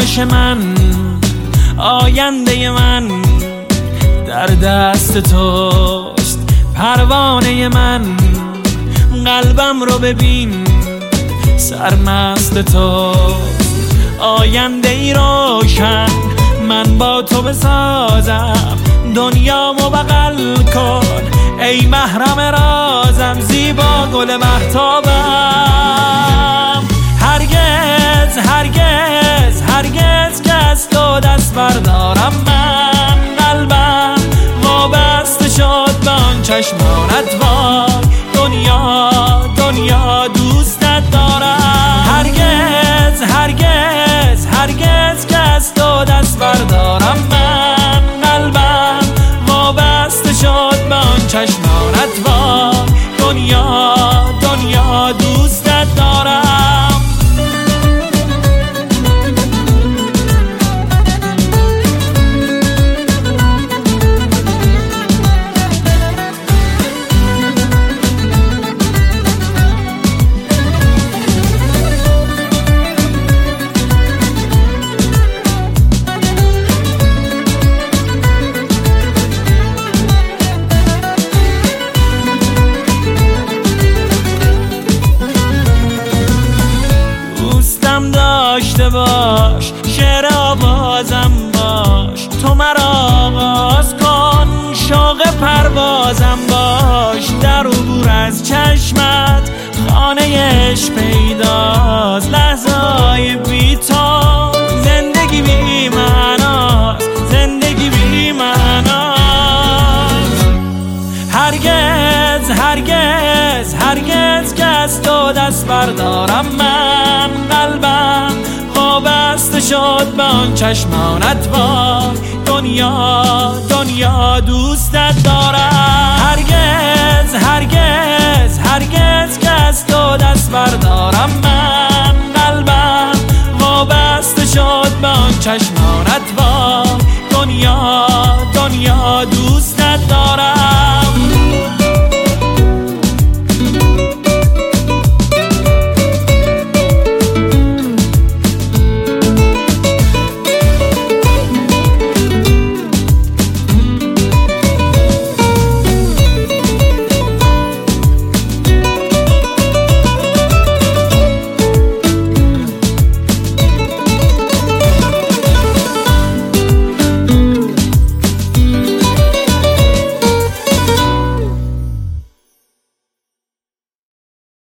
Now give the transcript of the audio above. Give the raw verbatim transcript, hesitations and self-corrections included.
آتش من، آینده من در دست توست. پروانه من، قلبم رو ببین سرمست توست. آینده ای روشن من با تو بسازم، دنیامو بغل کن ای محرم رازم، زیبا گل مهتابم. هرگز هرگز هرگز که از تو دست بردارم من، قلبم وابسته شد به آن چشمانت وای. دنیا دنیا دوستت دارم. هرگز هرگز هرگز که از تو دست بردارم من، قلبم وابسته شد به آن چشمانت وای. دنیا دنیا دوستت دارم. داشته باش شعر آوازم باش، تو مرا آغاز کن شوق پروازم باش. در عبور از چشمت خانه عشق پیداست، لحظه های بی تو زندگی بی معناست، زندگی بی معناست. هرگز هرگز هرگز که از تو دست بردارم من، قلبم وابسته شد به آن چشمانت وای. دنیا دنیا دوستت دارم. هرگز هرگز هرگز که